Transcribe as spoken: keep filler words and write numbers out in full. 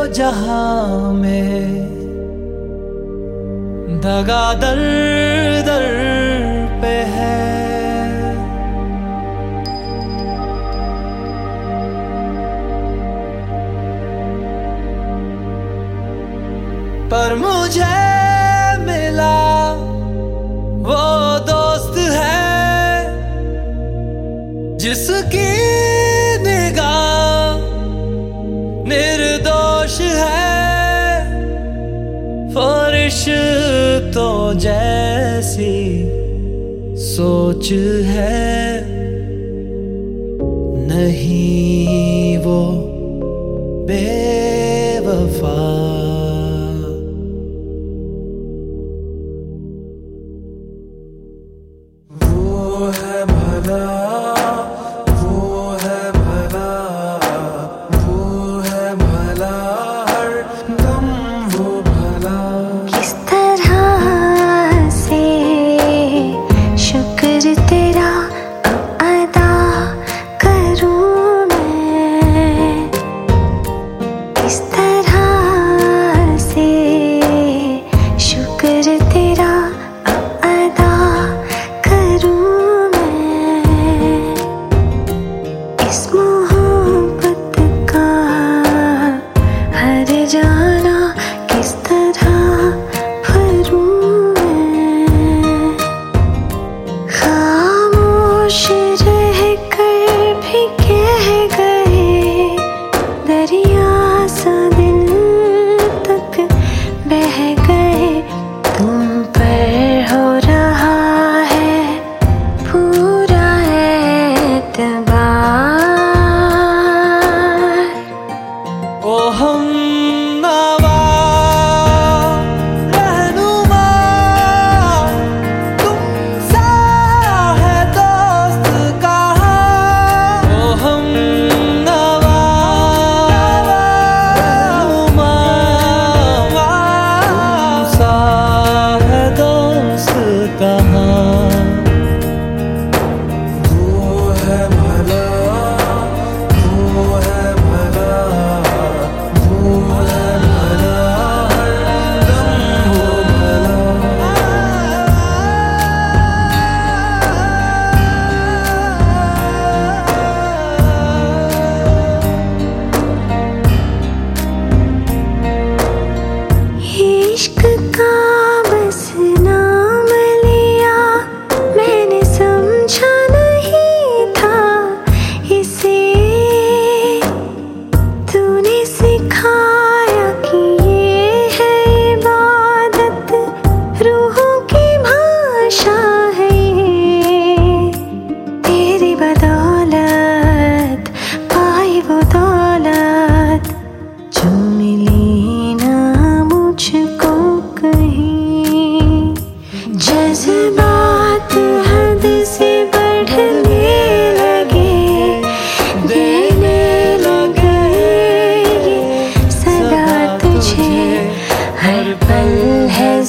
जहां में दगा दर दर पे है। पर मुझे मिला वो दोस्त है जिसकी निगाह निर्दोष है। फरिश्तों जैसी सोच है, नहीं वो बेवफा। वो है भला, वो है भला, वो है भला, हर दम वो भला। किस तरह से शुक्र तेरा अदा करूं मैं, किस तरह से शुक्र तेरा अदा करूं मैं। इस मोहब्बत का हर जाना किस तरह भरूं मैं। खामोश रह कर भी कह गए, दरिया सा दिल तक बह गए। तुम पर हो रहा है पूरा एतबार। ओ हम नवा रहनुमा, तुम सा है दोस्त कहाँ। ओ हम नवा रहनुमा, तुम सा है दोस्त कहाँ। वो है भला, वो है भला, वो है भला, हर दम वो भला। इश्क का बस नाम लिया मैंने, समझा नहीं था इसे। तूने सिखाया कि ये है इबादत, रूहों की भाषा है ये। तेरी बदौलत पाई वो दौलत जो मिली ना मुझको कहीं। जज्बात हद से बढ़ने लगे, देने लगे ये सदा तुझे। हर पल है